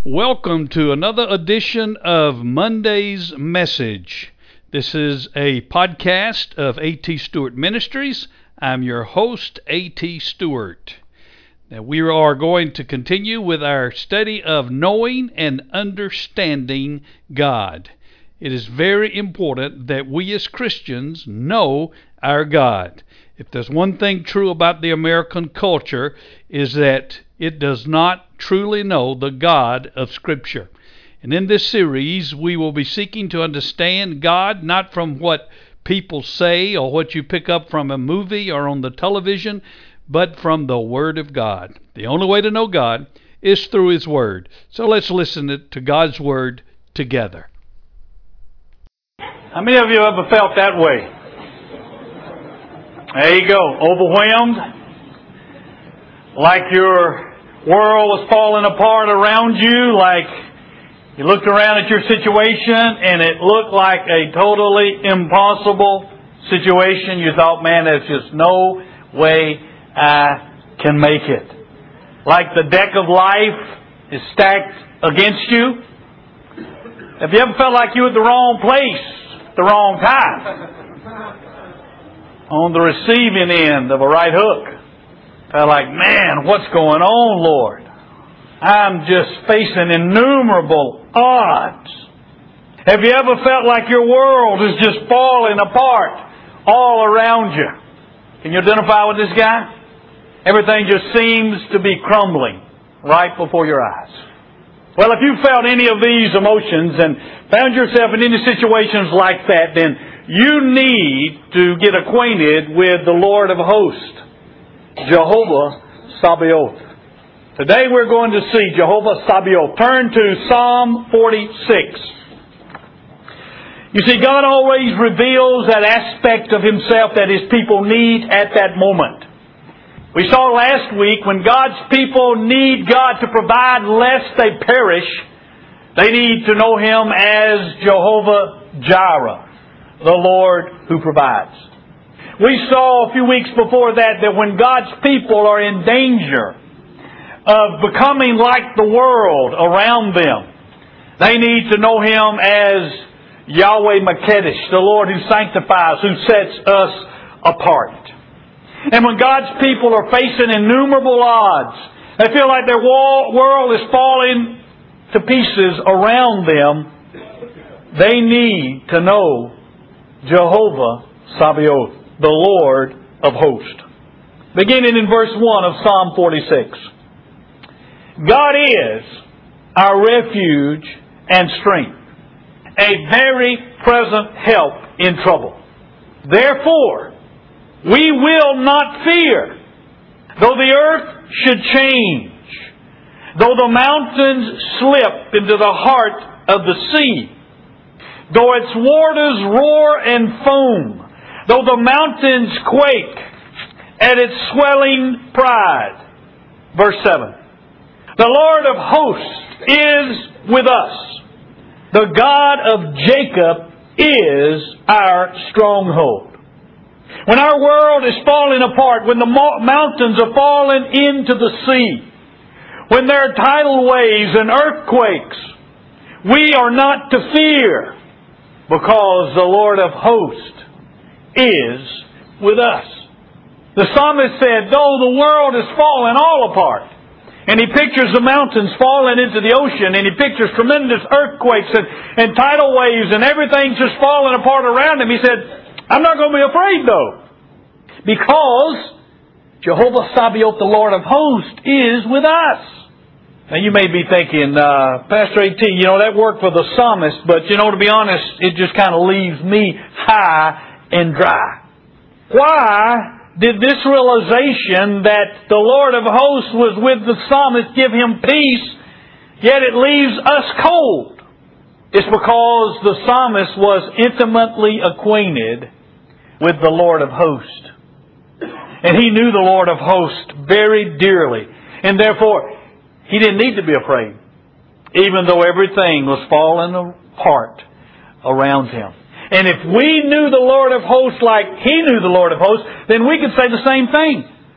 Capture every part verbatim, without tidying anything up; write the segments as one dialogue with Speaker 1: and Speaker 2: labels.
Speaker 1: Welcome to another edition of Monday's Message. This is a podcast of A T. Stewart Ministries. I'm your host, A T. Stewart. Now, we are going to continue with our study of knowing and understanding God. It is very important that we as Christians know our God. If there's one thing true about the American culture, is that it does not truly know the God of Scripture. And in this series, we will be seeking to understand God not from what people say or what you pick up from a movie or on the television, but from the Word of God. The only way to know God is through His Word. So let's listen to God's Word together.
Speaker 2: How many of you ever felt that way? There you go, overwhelmed, like your world was falling apart around you, like you looked around at your situation and it looked like a totally impossible situation. You thought, man, there's just no way I can make it. Like the deck of life is stacked against you. Have you ever felt like you were at the wrong place at the wrong time? On the receiving end of a right hook. Felt like, man, what's going on, Lord? I'm just facing innumerable odds. Have you ever felt like your world is just falling apart all around you? Can you identify with this guy? Everything just seems to be crumbling right before your eyes. Well, if you felt any of these emotions and found yourself in any situations like that, then you need to get acquainted with the Lord of hosts, Jehovah Sabaoth. Today we're going to see Jehovah Sabaoth. Turn to Psalm forty-six. You see, God always reveals that aspect of Himself that His people need at that moment. We saw last week when God's people need God to provide lest they perish, they need to know Him as Jehovah Jireh, the Lord who provides. We saw a few weeks before that that when God's people are in danger of becoming like the world around them, they need to know Him as Yahweh Makedesh, the Lord who sanctifies, who sets us apart. And when God's people are facing innumerable odds, they feel like their world is falling to pieces around them, they need to know Jehovah Sabaoth, the Lord of hosts. Beginning in verse one of Psalm forty-six. God is our refuge and strength, a very present help in trouble. Therefore, we will not fear, though the earth should change, though the mountains slip into the heart of the sea, though its waters roar and foam, though the mountains quake at its swelling pride. Verse seven. The Lord of hosts is with us. The God of Jacob is our stronghold. When our world is falling apart, when the mountains are falling into the sea, when there are tidal waves and earthquakes, we are not to fear, because the Lord of hosts is with us. The psalmist said, though the world is falling all apart, and he pictures the mountains falling into the ocean, and he pictures tremendous earthquakes and, and tidal waves, and everything's just falling apart around him, he said, I'm not going to be afraid though, because Jehovah Sabaoth, the Lord of hosts, is with us. Now you may be thinking, uh, Pastor A T, you know, that worked for the psalmist, but you know, to be honest, it just kind of leaves me high and dry. Why did this realization that the Lord of hosts was with the psalmist give him peace, yet it leaves us cold? It's because the psalmist was intimately acquainted with the Lord of hosts. And he knew the Lord of hosts very dearly. And therefore, he didn't need to be afraid, even though everything was falling apart around him. And if we knew the Lord of hosts like he knew the Lord of hosts, then we could say the same thing.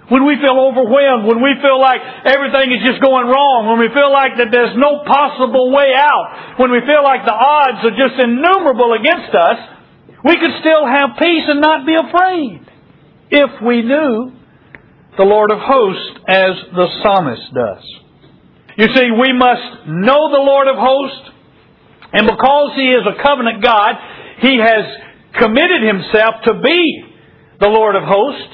Speaker 2: When we feel overwhelmed, when we feel like everything is just going wrong, when we feel like that there's no possible way out, when we feel like the odds are just innumerable against us, we could still have peace and not be afraid if we knew the Lord of hosts as the psalmist does. You see, we must know the Lord of hosts, and because He is a covenant God, He has committed Himself to be the Lord of hosts,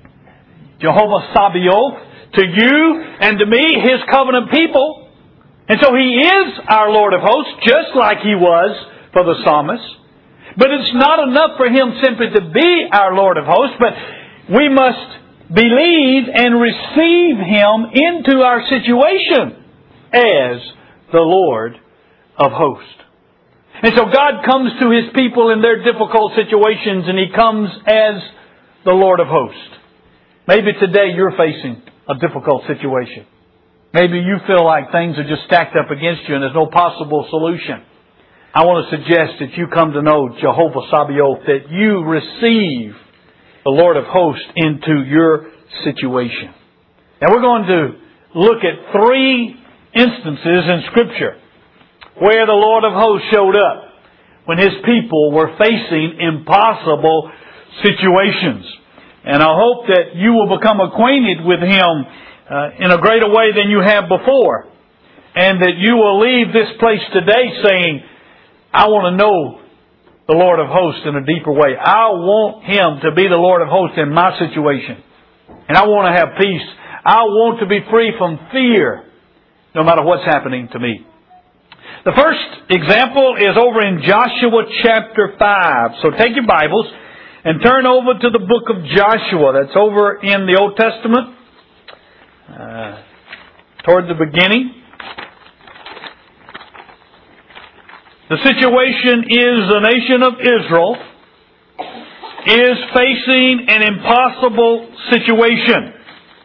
Speaker 2: Jehovah Sabaoth, to you and to me, His covenant people. And so He is our Lord of hosts, just like He was for the psalmist. But it's not enough for Him simply to be our Lord of hosts, but we must believe and receive Him into our situation as the Lord of hosts. And so God comes to His people in their difficult situations, and He comes as the Lord of hosts. Maybe today you're facing a difficult situation. Maybe you feel like things are just stacked up against you and there's no possible solution. I want to suggest that you come to know Jehovah Sabaoth, that you receive the Lord of hosts into your situation. Now we're going to look at three instances in Scripture where the Lord of hosts showed up when His people were facing impossible situations. And I hope that you will become acquainted with Him uh, in a greater way than you have before. And that you will leave this place today saying, I want to know the Lord of hosts in a deeper way. I want Him to be the Lord of hosts in my situation. And I want to have peace. I want to be free from fear, no matter what's happening to me. The first example is over in Joshua chapter five. So take your Bibles and turn over to the book of Joshua. That's over in the Old Testament, uh, toward the beginning. The situation is the nation of Israel is facing an impossible situation.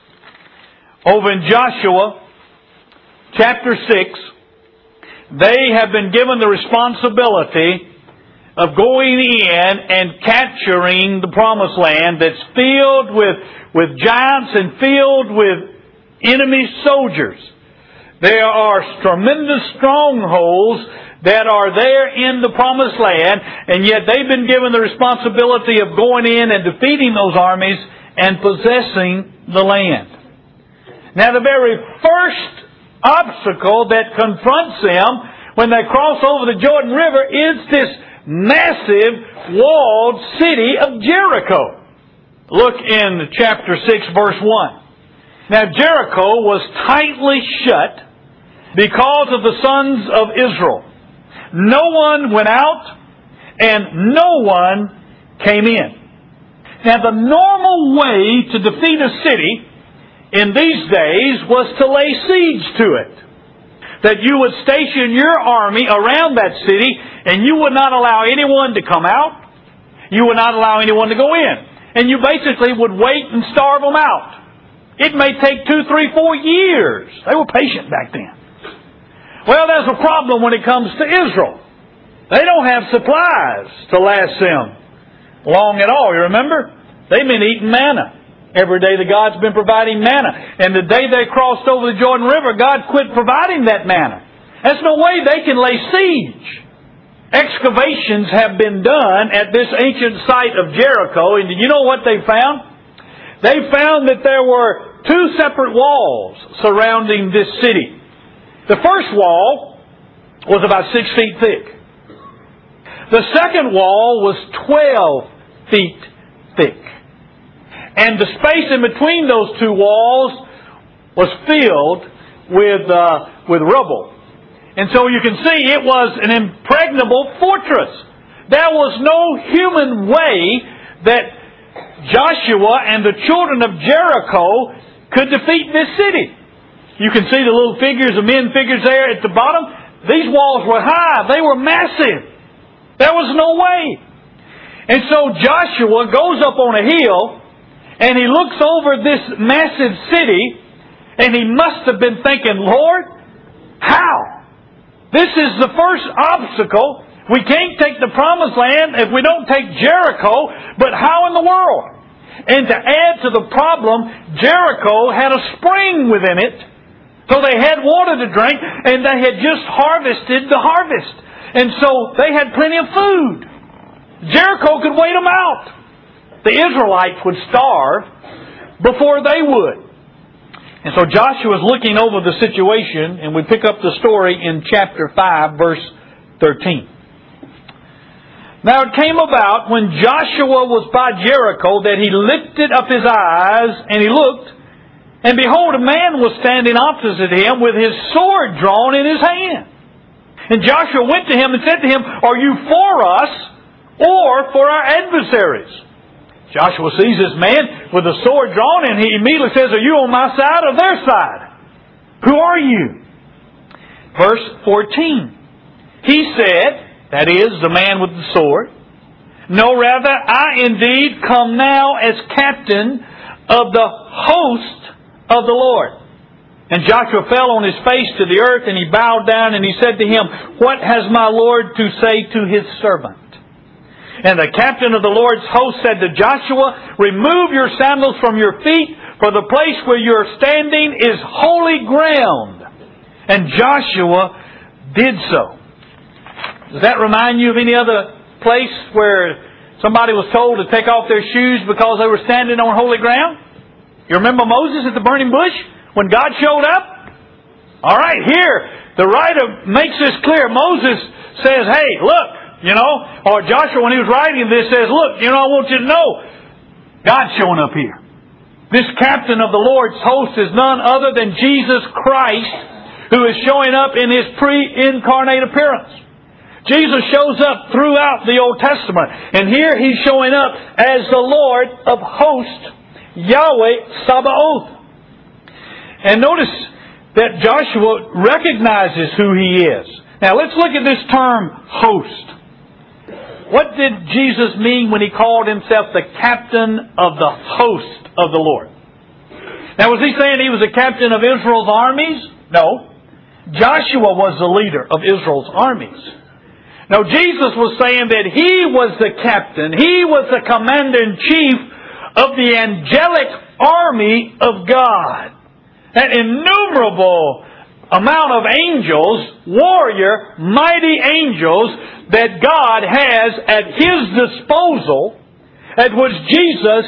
Speaker 2: Over in Joshua chapter six, they have been given the responsibility of going in and capturing the promised land that's filled with, with giants and filled with enemy soldiers. There are tremendous strongholds that are there in the promised land, and yet they've been given the responsibility of going in and defeating those armies and possessing the land. Now the very first obstacle that confronts them when they cross over the Jordan River is this massive walled city of Jericho. Look in chapter six, verse one. Now Jericho was tightly shut because of the sons of Israel. No one went out and no one came in. Now the normal way to defeat a city in these days was to lay siege to it. That you would station your army around that city and you would not allow anyone to come out. You would not allow anyone to go in. And you basically would wait and starve them out. It may take two, three, four years. They were patient back then. Well, there's a problem when it comes to Israel. They don't have supplies to last them long at all. You remember? They've been eating manna. Every day the God's been providing manna. And the day they crossed over the Jordan River, God quit providing that manna. There's no way they can lay siege. Excavations have been done at this ancient site of Jericho, and you know what they found? They found that there were two separate walls surrounding this city. The first wall was about six feet thick. The second wall was twelve feet thick. And the space in between those two walls was filled with uh, with rubble. And so you can see it was an impregnable fortress. There was no human way that Joshua and the children of Jericho could defeat this city. You can see the little figures, the men figures there at the bottom. These walls were high. They were massive. There was no way. And so Joshua goes up on a hill and he looks over this massive city and he must have been thinking, Lord, how? This is the first obstacle. We can't take the promised land if we don't take Jericho, but how in the world? And to add to the problem, Jericho had a spring within it. So they had water to drink, and they had just harvested the harvest. And so they had plenty of food. Jericho could wait them out. The Israelites would starve before they would. And so Joshua is looking over the situation, and we pick up the story in chapter five, verse thirteen. Now it came about when Joshua was by Jericho that he lifted up his eyes, and he looked, and behold, a man was standing opposite him with his sword drawn in his hand. And Joshua went to him and said to him, "Are you for us or for our adversaries?" Joshua sees this man with a sword drawn, and he immediately says, "Are you on my side or their side? Who are you?" Verse fourteen. He said, that is, the man with the sword, "No, rather, I indeed come now as captain of the host of the Lord." And Joshua fell on his face to the earth, and he bowed down, and he said to him, "What has my Lord to say to His servant?" And the captain of the Lord's host said to Joshua, "Remove your sandals from your feet, for the place where you are standing is holy ground." And Joshua did so. Does that remind you of any other place where somebody was told to take off their shoes because they were standing on holy ground? You remember Moses at the burning bush when God showed up? All right, here, the writer makes this clear. Moses says, "Hey, look, you know," or Joshua, when he was writing this, says, "Look, you know, I want you to know, God's showing up here. This captain of the Lord's host is none other than Jesus Christ, who is showing up in His pre-incarnate appearance." Jesus shows up throughout the Old Testament. And here He's showing up as the Lord of hosts, Yahweh Sabaoth. And notice that Joshua recognizes who He is. Now let's look at this term, host. What did Jesus mean when He called Himself the captain of the host of the Lord? Now was He saying He was the captain of Israel's armies? No. Joshua was the leader of Israel's armies. No, Jesus was saying that He was the captain. He was the commander-in-chief of the angelic army of God. An innumerable amount of angels, warrior, mighty angels that God has at His disposal, at which Jesus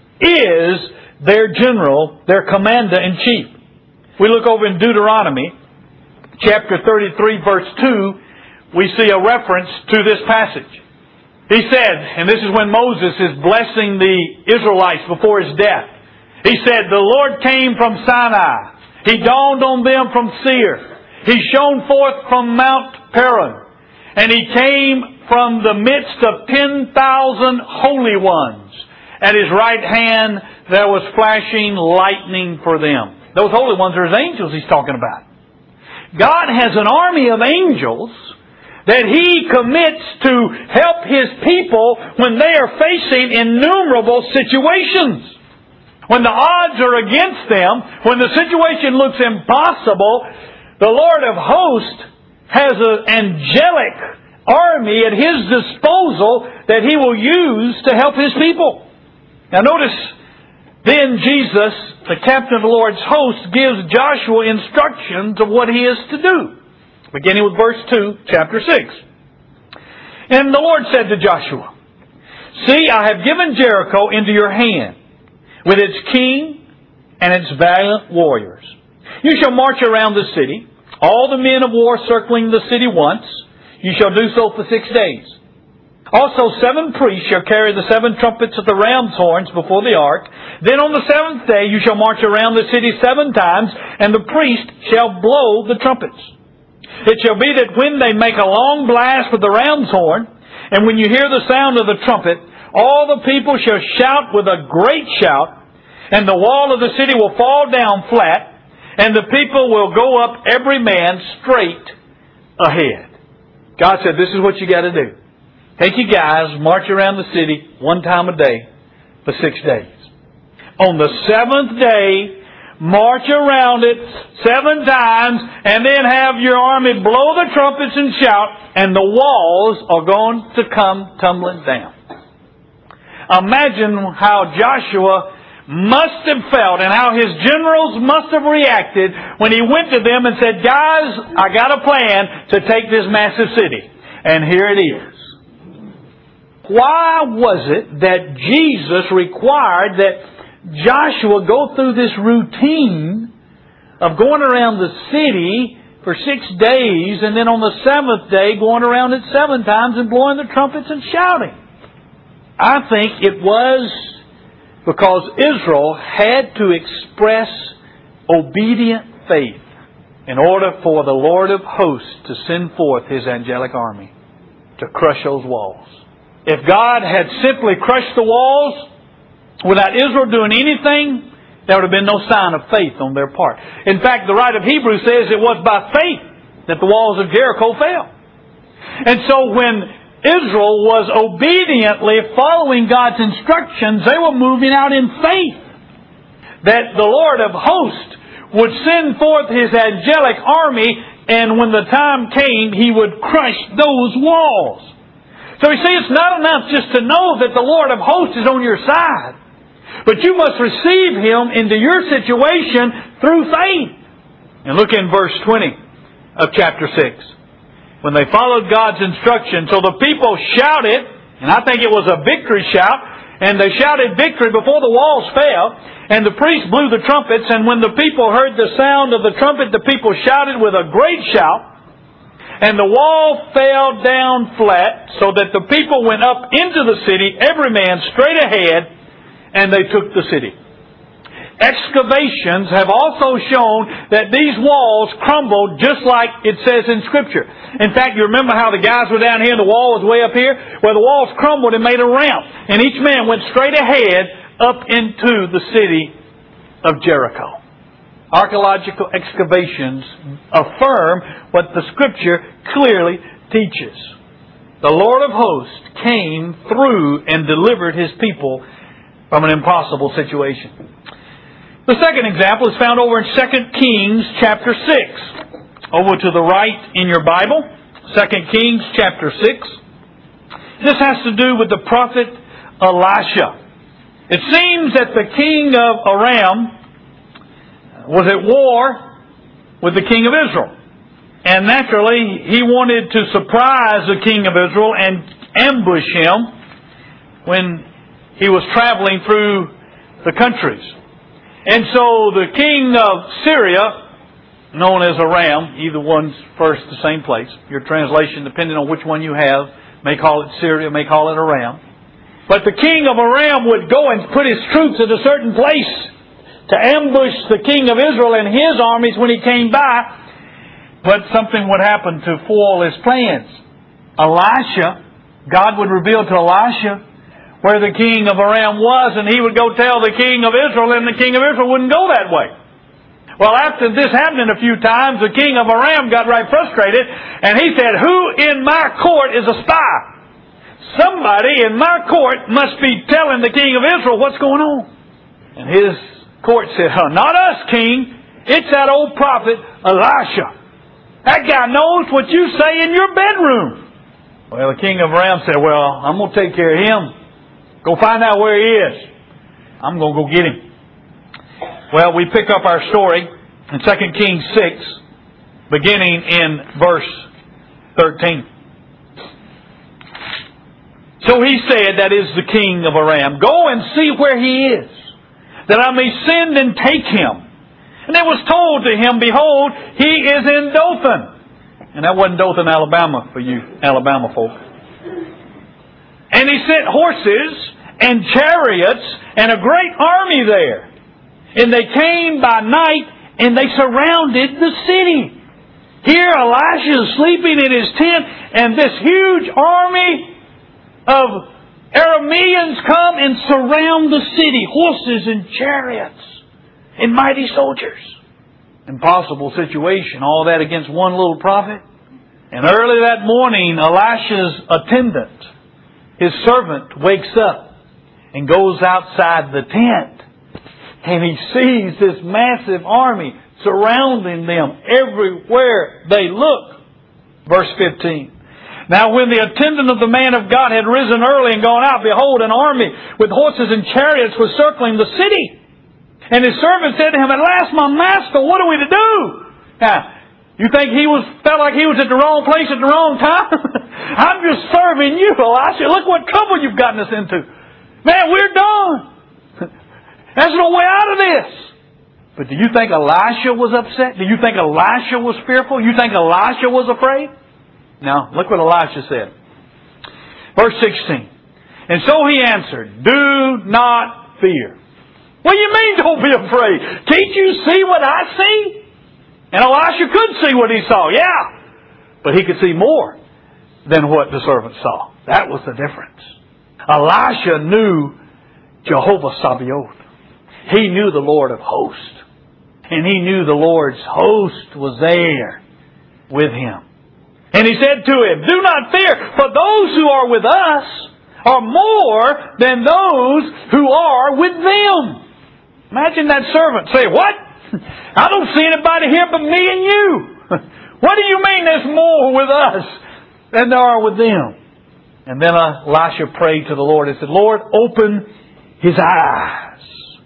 Speaker 2: is their general, their commander-in-chief. We look over in Deuteronomy, chapter thirty-three, verse two, we see a reference to this passage. He said, and this is when Moses is blessing the Israelites before his death. He said, "The Lord came from Sinai. He dawned on them from Seir. He shone forth from Mount Paran. And He came from the midst of ten thousand holy ones. At His right hand there was flashing lightning for them." Those holy ones are His angels He's talking about. God has an army of angels that He commits to help His people when they are facing innumerable situations. When the odds are against them, when the situation looks impossible, the Lord of hosts has an angelic army at His disposal that He will use to help His people. Now notice, then Jesus, the captain of the Lord's host, gives Joshua instructions of what he is to do. Beginning with verse two, chapter six. "And the Lord said to Joshua, See, I have given Jericho into your hand, with its king and its valiant warriors. You shall march around the city, all the men of war circling the city once. You shall do so for six days. Also seven priests shall carry the seven trumpets of the ram's horns before the ark. Then on the seventh day you shall march around the city seven times, and the priest shall blow the trumpets. It shall be that when they make a long blast with the ram's horn, and when you hear the sound of the trumpet, all the people shall shout with a great shout, and the wall of the city will fall down flat, and the people will go up every man straight ahead." God said, this is what you got to do. Take you guys, march around the city one time a day for six days. On the seventh day, march around it seven times, and then have your army blow the trumpets and shout, and the walls are going to come tumbling down. imagine how Joshua must have felt and how his generals must have reacted when he went to them and said, guys, I got a plan to take this massive city. And here it is. Why was it that Jesus required that Joshua go through this routine of going around the city for six days and then on the seventh day going around it seven times and blowing the trumpets and shouting? I think it was because Israel had to express obedient faith in order for the Lord of hosts to send forth His angelic army to crush those walls. If God had simply crushed the walls without Israel doing anything, there would have been no sign of faith on their part. In fact, the writer of Hebrews says it was by faith that the walls of Jericho fell. And so when Israel was obediently following God's instructions, they were moving out in faith that the Lord of hosts would send forth His angelic army, and when the time came, He would crush those walls. So you see, it's not enough just to know that the Lord of hosts is on your side, but you must receive Him into your situation through faith. And look in verse twenty of chapter six. When they followed God's instruction, so the people shouted, and I think it was a victory shout, and they shouted victory before the walls fell, and the priests blew the trumpets, and when the people heard the sound of the trumpet, the people shouted with a great shout, and the wall fell down flat, so that the people went up into the city, every man straight ahead, and they took the city. Excavations have also shown that these walls crumbled just like it says in Scripture. In fact, you remember how the guys were down here and the wall was way up here? Well, the walls crumbled and made a ramp. And each man went straight ahead up into the city of Jericho. Archaeological excavations affirm what the Scripture clearly teaches. The Lord of hosts came through and delivered His people from an impossible situation. The second example is found over in Second Kings chapter six. Over to the right in your Bible, Second Kings chapter six. This has to do with the prophet Elisha. It seems that the king of Aram was at war with the king of Israel. And naturally, he wanted to surprise the king of Israel and ambush him when he was traveling through the countries. And so the king of Syria, known as Aram, either one's first the same place. Your translation, depending on which one you have, may call it Syria, may call it Aram. But the king of Aram would go and put his troops at a certain place to ambush the king of Israel and his armies when he came by. But something would happen to foil his plans. Elisha, God would reveal to Elisha where the king of Aram was, and he would go tell the king of Israel, and the king of Israel wouldn't go that way. Well, after this happening a few times, the king of Aram got right frustrated, and he said, "Who in my court is a spy? Somebody in my court must be telling the king of Israel what's going on." And his court said, huh, "Not us, king. It's that old prophet Elisha. That guy knows what you say in your bedroom." Well, the king of Aram said, "Well, I'm going to take care of him. Go find out where he is. I'm going to go get him." Well, we pick up our story in Second Kings six, beginning in verse thirteen. "So he said," that is the king of Aram, "Go and see where he is, that I may send and take him. And it was told to him, Behold, he is in Dothan." And that wasn't Dothan, Alabama, for you Alabama folk. "And he sent horses and chariots and a great army there. And they came by night and they surrounded the city. Here Elisha is sleeping in his tent, and this huge army of Arameans come and surround the city, horses and chariots and mighty soldiers." Impossible situation, all that against one little prophet. And early that morning, Elisha's attendant, his servant, wakes up and goes outside the tent. And he sees this massive army surrounding them everywhere they look. Verse fifteen. Now when the attendant of the man of God had risen early and gone out, behold, an army with horses and chariots was circling the city. And his servant said to him, At last, my master, what are we to do? Now, you think he was felt like he was at the wrong place at the wrong time? I'm just serving you, Elisha. Look what trouble you've gotten us into. Man, we're done. There's no way out of this. But do you think Elisha was upset? Do you think Elisha was fearful? You think Elisha was afraid? Now, look what Elisha said. Verse sixteen. And so he answered, Do not fear. What do you mean, don't be afraid? Can't you see what I see? And Elisha could see what he saw, yeah. But he could see more than what the servant saw. That was the difference. Elisha knew Jehovah Sabaoth. He knew the Lord of hosts. And he knew the Lord's host was there with him. And he said to him, Do not fear, for those who are with us are more than those who are with them. Imagine that servant say, What? I don't see anybody here but me and you. What do you mean there's more with us than there are with them? And then Elisha prayed to the Lord and said, Lord, open his eyes.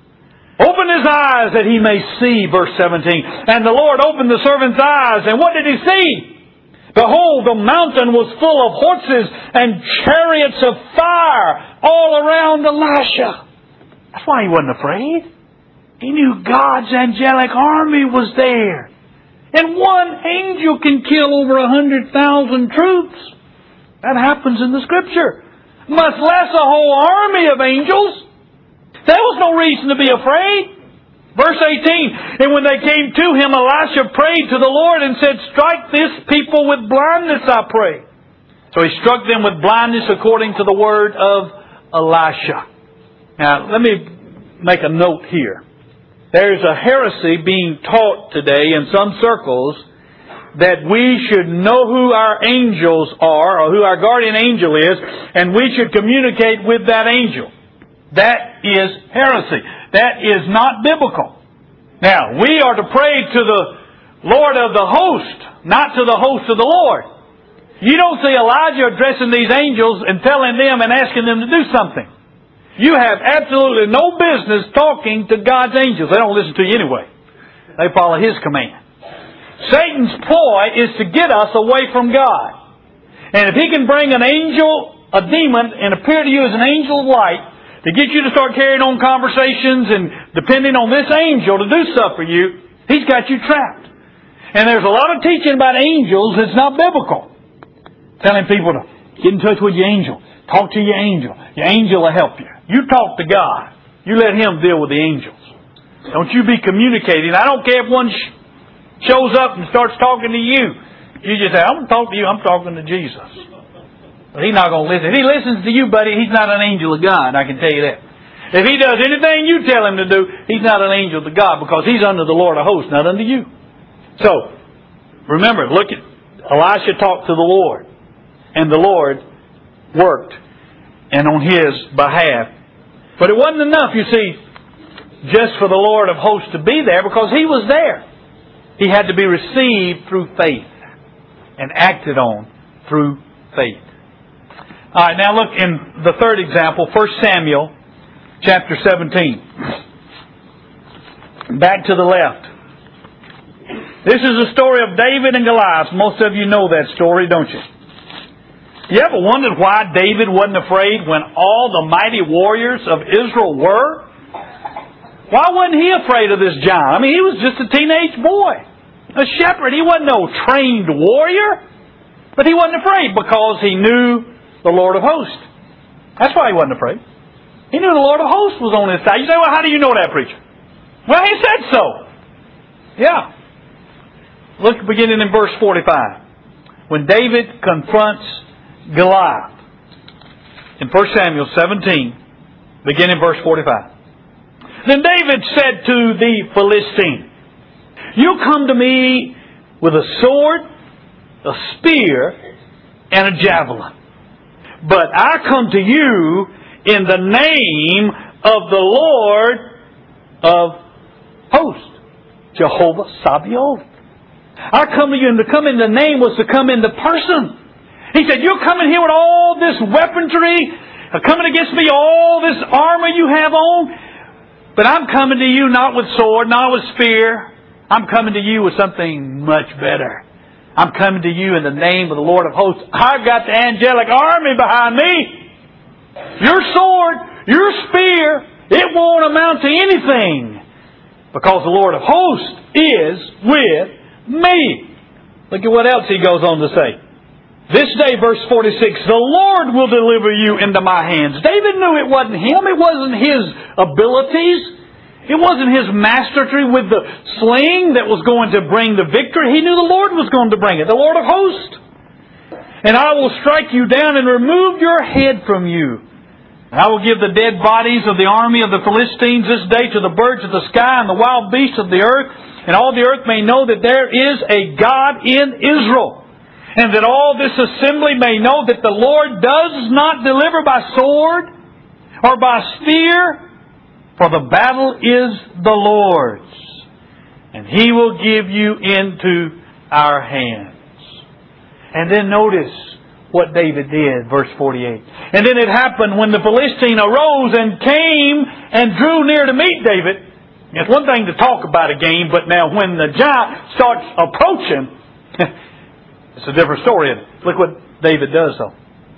Speaker 2: Open his eyes that he may see, verse seventeen. And the Lord opened the servant's eyes, and what did he see? Behold, the mountain was full of horses and chariots of fire all around Elisha. That's why he wasn't afraid. He knew God's angelic army was there. And one angel can kill over a hundred thousand troops. That happens in the Scripture. Much less a whole army of angels. There was no reason to be afraid. Verse eighteen, And when they came to him, Elisha prayed to the Lord and said, Strike this people with blindness, I pray. So he struck them with blindness according to the word of Elisha. Now, let me make a note here. There's a heresy being taught today in some circles that we should know who our angels are, or who our guardian angel is, and we should communicate with that angel. That is heresy. That is not biblical. Now, we are to pray to the Lord of the host, not to the host of the Lord. You don't see Elijah addressing these angels and telling them and asking them to do something. You have absolutely no business talking to God's angels. They don't listen to you anyway. They follow His command. Satan's ploy is to get us away from God. And if he can bring an angel, a demon, and appear to you as an angel of light, to get you to start carrying on conversations and depending on this angel to do stuff for you, he's got you trapped. And there's a lot of teaching about angels that's not biblical. Telling people to get in touch with your angel. Talk to your angel. Your angel will help you. You talk to God. You let Him deal with the angels. Don't you be communicating. I don't care if one sh- shows up and starts talking to you. You just say, I'm going to talk to you. I'm talking to Jesus. But He's not going to listen. If He listens to you, buddy, He's not an angel of God. I can tell you that. If He does anything you tell Him to do, He's not an angel of God, because He's under the Lord of hosts, not under you. So, remember, look at Elisha talked to the Lord. And the Lord worked and on His behalf. But it wasn't enough, you see, just for the Lord of hosts to be there, because He was there. He had to be received through faith and acted on through faith. All right, now look in the third example, First Samuel chapter seventeen. Back to the left. This is the story of David and Goliath. Most of you know that story, don't you? You ever wondered why David wasn't afraid when all the mighty warriors of Israel were? Why wasn't he afraid of this giant? I mean, he was just a teenage boy. A shepherd. He wasn't no trained warrior. But he wasn't afraid because he knew the Lord of hosts. That's why he wasn't afraid. He knew the Lord of hosts was on his side. You say, well, how do you know that, preacher? Well, he said so. Yeah. Look beginning in verse forty-five. When David confronts Goliath. In First Samuel seventeen, beginning in verse forty-five. Then David said to the Philistine, You come to me with a sword, a spear, and a javelin. But I come to you in the name of the Lord of hosts, Jehovah Sabaoth. I come to you, and to come in the name was to come in the person. He said, you're coming here with all this weaponry, coming against me, all this armor you have on. But I'm coming to you not with sword, not with spear. I'm coming to you with something much better. I'm coming to you in the name of the Lord of hosts. I've got the angelic army behind me. Your sword, your spear, it won't amount to anything, because the Lord of hosts is with me. Look at what else he goes on to say. This day, verse forty-six, the Lord will deliver you into my hands. David knew it wasn't him. It wasn't his abilities. It wasn't his mastery with the sling that was going to bring the victory. He knew the Lord was going to bring it, the Lord of hosts. And I will strike you down and remove your head from you. And I will give the dead bodies of the army of the Philistines this day to the birds of the sky and the wild beasts of the earth. And all the earth may know that there is a God in Israel. And that all this assembly may know that the Lord does not deliver by sword or by spear, for the battle is the Lord's, and He will give you into our hands. And then notice what David did, verse forty-eight. And then it happened when the Philistine arose and came and drew near to meet David. It's one thing to talk about a game, but now when the giant starts approaching, it's a different story. Look what David does, though.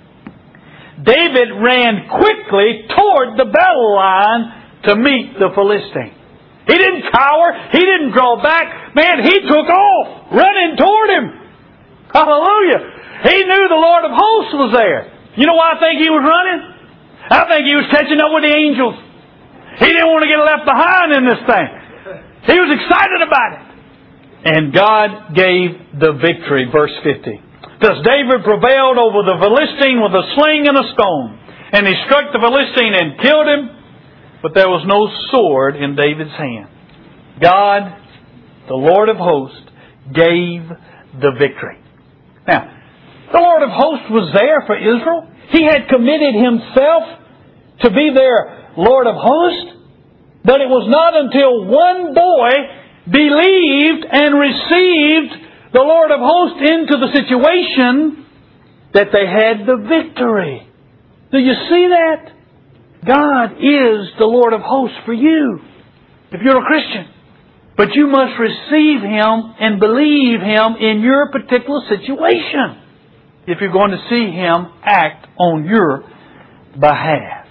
Speaker 2: David ran quickly toward the battle line to meet the Philistine. He didn't cower. He didn't draw back. Man, he took off, running toward him. Hallelujah. He knew the Lord of hosts was there. You know why I think he was running? I think he was catching up with the angels. He didn't want to get left behind in this thing. He was excited about it. And God gave the victory. Verse fifty. Thus David prevailed over the Philistine with a sling and a stone. And he struck the Philistine and killed him. But there was no sword in David's hand. God, the Lord of hosts, gave the victory. Now, the Lord of hosts was there for Israel. He had committed Himself to be their Lord of hosts. But it was not until one boy believed and received the Lord of hosts into the situation that they had the victory. Do you see that? God is the Lord of hosts for you, if you're a Christian. But you must receive Him and believe Him in your particular situation if you're going to see Him act on your behalf.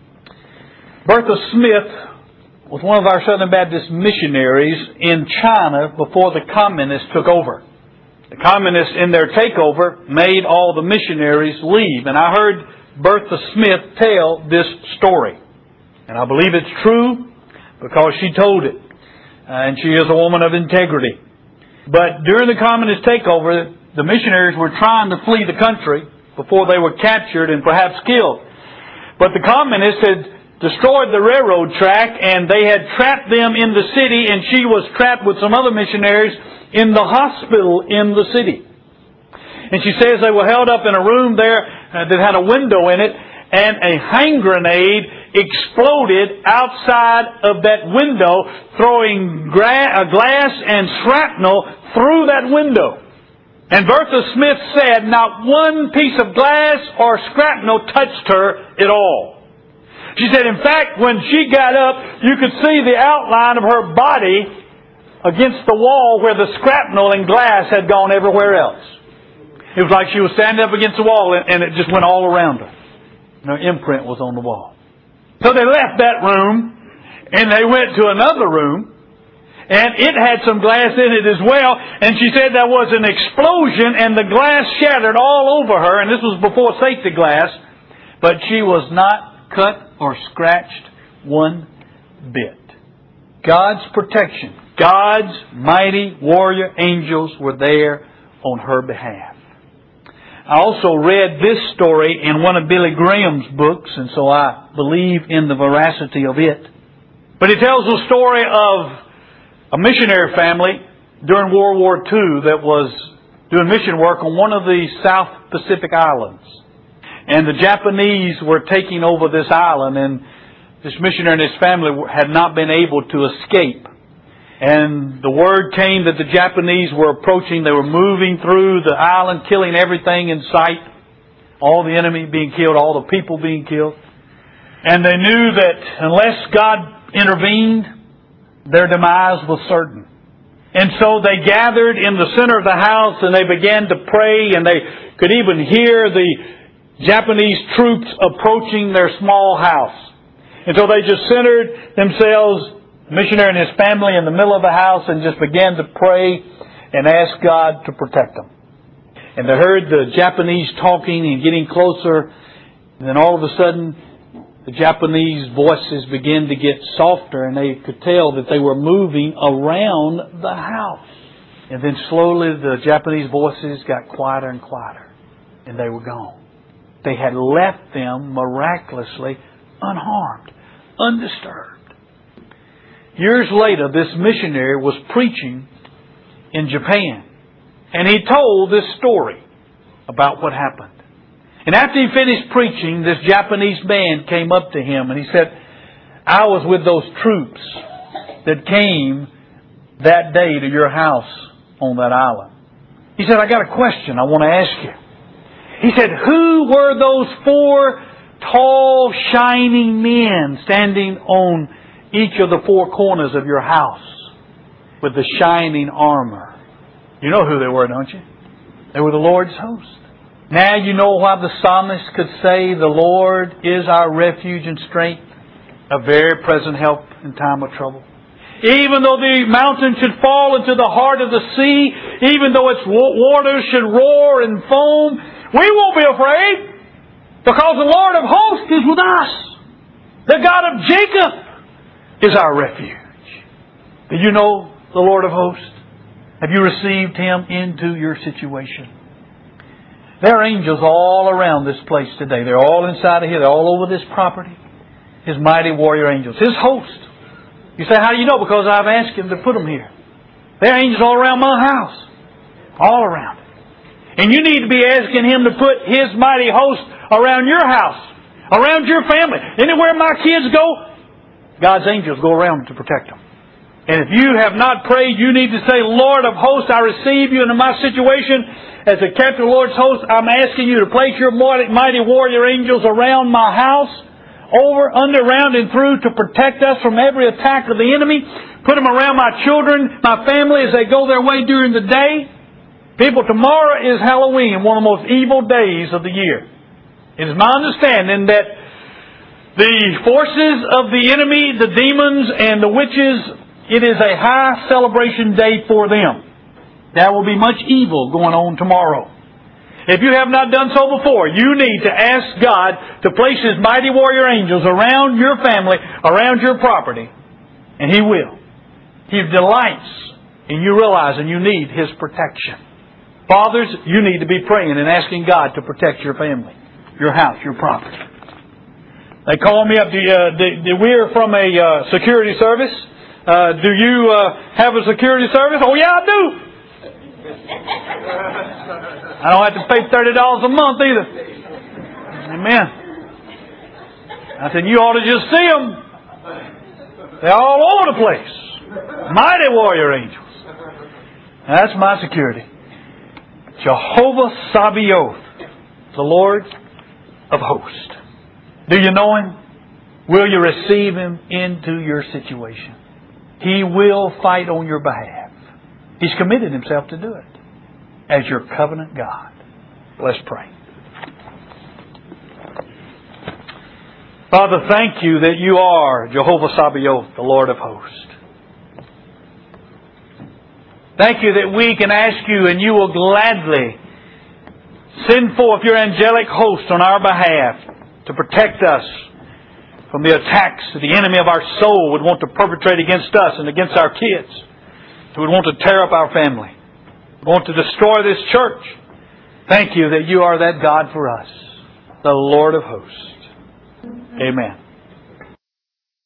Speaker 2: Bertha Smith was one of our Southern Baptist missionaries in China before the communists took over. The communists, in their takeover, made all the missionaries leave. And I heard Bertha Smith tell this story. And I believe it's true because she told it. Uh, and she is a woman of integrity. But during the communist takeover, the missionaries were trying to flee the country before they were captured and perhaps killed. But the communists had destroyed the railroad track and they had trapped them in the city, and she was trapped with some other missionaries in the hospital in the city. And she says they were held up in a room there uh, that had a window in it, and a hand grenade exploded outside of that window, throwing gra- uh, glass and shrapnel through that window. And Bertha Smith said not one piece of glass or shrapnel touched her at all. She said, in fact, when she got up, you could see the outline of her body against the wall where the shrapnel and glass had gone everywhere else. It was like she was standing up against the wall and it just went all around her. And her imprint was on the wall. So they left that room and they went to another room, and it had some glass in it as well. And she said there was an explosion and the glass shattered all over her. And this was before safety glass. But she was not cut or scratched one bit. God's protection, God's mighty warrior angels were there on her behalf. I also read this story in one of Billy Graham's books, and so I believe in the veracity of it. But it tells the story of a missionary family during World War Two that was doing mission work on one of the South Pacific islands. And the Japanese were taking over this island, and this missionary and his family had not been able to escape. And the word came that the Japanese were approaching. They were moving through the island, killing everything in sight. all the enemy being killed, all the people being killed. And they knew that unless God intervened, their demise was certain. And so they gathered in the center of the house and they began to pray, and they could even hear the Japanese troops approaching their small house. And so they just centered themselves, the missionary and his family, in the middle of the house and just began to pray and ask God to protect them. And they heard the Japanese talking and getting closer. And then all of a sudden, the Japanese voices began to get softer, and they could tell that they were moving around the house. And then slowly the Japanese voices got quieter and quieter, and they were gone. They had left them miraculously unharmed, undisturbed. Years later, this missionary was preaching in Japan, and he told this story about what happened. And after he finished preaching, this Japanese man came up to him and he said, I was with those troops that came that day to your house on that island. He said, I got a question I want to ask you. He said, who were those four tall, shining men standing on each of the four corners of your house with the shining armor? You know who they were, don't you? They were the Lord's host. Now you know why the psalmist could say, the Lord is our refuge and strength, a very present help in time of trouble. Even though the mountain should fall into the heart of the sea, even though its waters should roar and foam, we won't be afraid, because the Lord of hosts is with us. The God of Jacob is our refuge. Do you know the Lord of hosts? Have you received Him into your situation? There are angels all around this place today. They're all inside of here. They're all over this property. His mighty warrior angels. His host. You say, how do you know? Because I've asked Him to put them here. There are angels all around my house. All around it. And you need to be asking Him to put His mighty host around your house. Around your family. Anywhere my kids go, God's angels go around to protect them. And if you have not prayed, you need to say, Lord of hosts, I receive you into my situation. As a captain of the Lord's host, I'm asking you to place your mighty warrior angels around my house, over, under, around, and through to protect us from every attack of the enemy. Put them around my children, my family as they go their way during the day. People, tomorrow is Halloween, one of the most evil days of the year. It is my understanding that the forces of the enemy, the demons, and the witches, it is a high celebration day for them. There will be much evil going on tomorrow. If you have not done so before, you need to ask God to place His mighty warrior angels around your family, around your property, and He will. He delights in you realizing you need His protection. Fathers, you need to be praying and asking God to protect your family, your house, your property. They call me up. Do, uh, do, do we're from a uh, security service. Uh, do you uh, have a security service? Oh, yeah, I do. I don't have to pay thirty dollars a month either. Amen. I said, you ought to just see them. They're all over the place. Mighty warrior angels. That's my security. Jehovah Sabaoth, the Lord of hosts. Do you know Him? Will you receive Him into your situation? He will fight on your behalf. He's committed Himself to do it as your covenant God. Let's pray. Father, thank You that You are Jehovah Sabaoth, the Lord of hosts. Thank You that we can ask You and You will gladly send forth Your angelic host on our behalf to protect us from the attacks that the enemy of our soul would want to perpetrate against us and against our kids, who would want to tear up our family, want to destroy this church. Thank You that You are that God for us, the Lord of hosts. Amen.